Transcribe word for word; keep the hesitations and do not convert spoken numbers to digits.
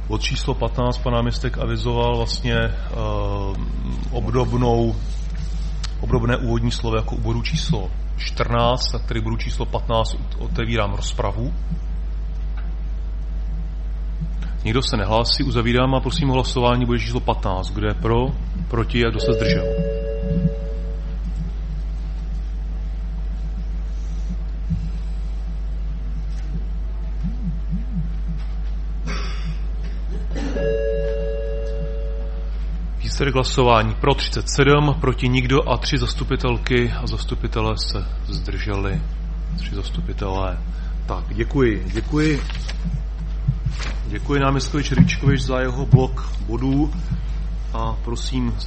Bod číslo patnáct pan náměstek avizoval vlastně uh, obdobnou, obdobné úvodní slovo jako u bodu číslo čtrnáct, na který bodu číslo patnáct otevírám rozpravu. Nikdo se nehlásí, uzavírám a prosím o hlasování bodu číslo patnáct. Kdo je pro, proti a kdo se zdržel? Výsledek hlasování pro třicet sedm, proti nikdo a tři zastupitelky a zastupitelé se zdrželi. Tři zastupitelé. Tak, děkuji. Děkuji. Děkuji náměstkovi Červíčkovi za jeho blok bodů a prosím